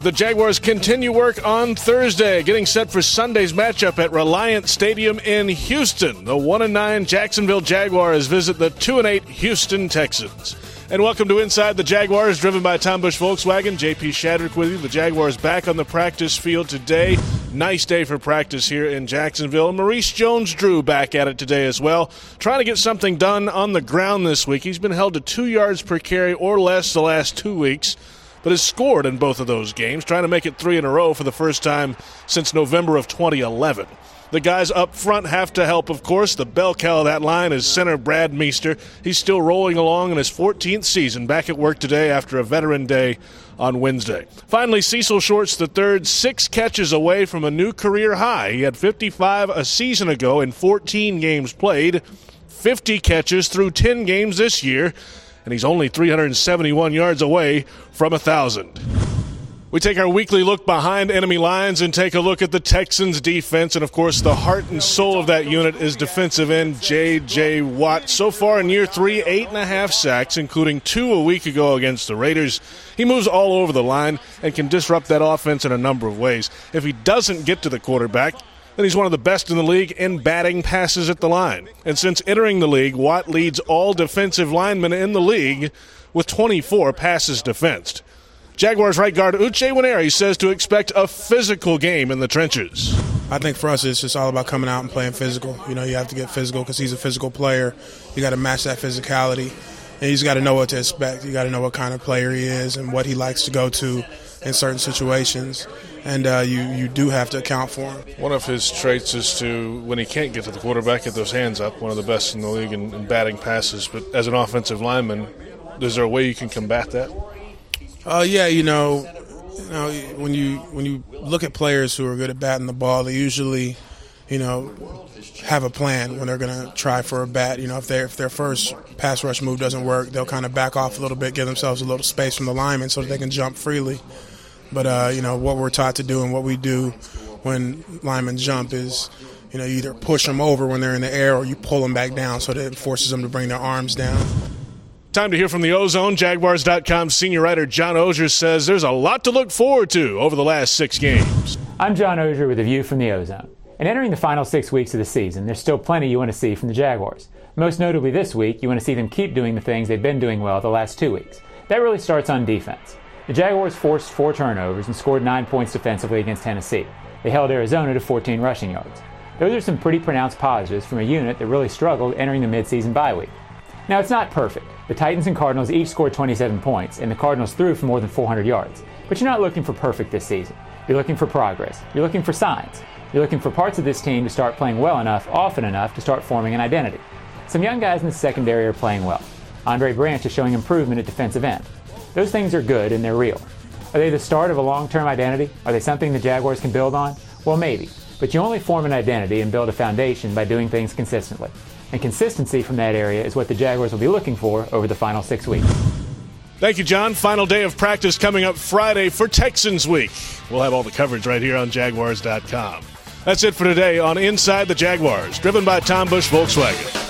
The Jaguars continue work on Thursday, getting set for Sunday's matchup at Reliant Stadium in Houston. The 1-9 Jacksonville Jaguars visit the 2-8 Houston Texans. And welcome to Inside the Jaguars, driven by Tom Busch Volkswagen. JP Shadrick with you. The Jaguars back on the practice field today. Nice day for practice here in Jacksonville. Maurice Jones-Drew back at it today as well, trying to get something done on the ground this week. He's been held to 2 yards per carry or less the last 2 weeks, but has scored in both of those games, trying to make it 3 in a row for the first time since November of 2011. The guys up front have to help, of course. The bell cow of that line is center Brad Meester. He's still rolling along in his 14th season, back at work today after a veteran day on Wednesday. Finally, Cecil Shorts III, 6 catches away from a new career high. He had 55 a season ago in 14 games played, 50 catches through 10 games this year, and he's only 371 yards away from 1,000. We take our weekly look behind enemy lines and take a look at the Texans' defense. And, of course, the heart and soul of that unit is defensive end J.J. Watt. So far in year 3, 8.5 sacks, including 2 a week ago against the Raiders. He moves all over the line and can disrupt that offense in a number of ways. If he doesn't get to the quarterback, then he's one of the best in the league in batting passes at the line. And since entering the league, Watt leads all defensive linemen in the league with 24 passes defensed. Jaguars right guard Uche Nwaneri says to expect a physical game in the trenches. I think for us it's just all about coming out and playing physical. You know, you have to get physical because he's a physical player. You got to match that physicality. And he's got to know what to expect. You got to know what kind of player he is and what he likes to go to in certain situations. And you do have to account for him. One of his traits is to, when he can't get to the quarterback, get those hands up. One of the best in the league in batting passes. But as an offensive lineman, is there a way you can combat that? Yeah, when you look at players who are good at batting the ball, they usually, have a plan when they're going to try for a bat. If their first pass rush move doesn't work, they'll kind of back off a little bit, give themselves a little space from the lineman so that they can jump freely. But what we're taught to do and what we do when linemen jump is, you either push them over when they're in the air or you pull them back down so that it forces them to bring their arms down. Time to hear from the Ozone. Jaguars.com senior writer John Oehser says there's a lot to look forward to over the last 6 games. I'm John Oehser with a view from the Ozone. And entering the final 6 weeks of the season, there's still plenty you want to see from the Jaguars. Most notably this week, you want to see them keep doing the things they've been doing well the last 2 weeks. That really starts on defense. The Jaguars forced 4 turnovers and scored 9 points defensively against Tennessee. They held Arizona to 14 rushing yards. Those are some pretty pronounced positives from a unit that really struggled entering the midseason bye week. Now, it's not perfect. The Titans and Cardinals each scored 27 points, and the Cardinals threw for more than 400 yards. But you're not looking for perfect this season. You're looking for progress. You're looking for signs. You're looking for parts of this team to start playing well enough, often enough, to start forming an identity. Some young guys in the secondary are playing well. Andre Branch is showing improvement at defensive end. Those things are good, and they're real. Are they the start of a long-term identity? Are they something the Jaguars can build on? Well, maybe. But you only form an identity and build a foundation by doing things consistently. And consistency from that area is what the Jaguars will be looking for over the final 6 weeks. Thank you, John. Final day of practice coming up Friday for Texans Week. We'll have all the coverage right here on Jaguars.com. That's it for today on Inside the Jaguars, driven by Tom Busch Volkswagen.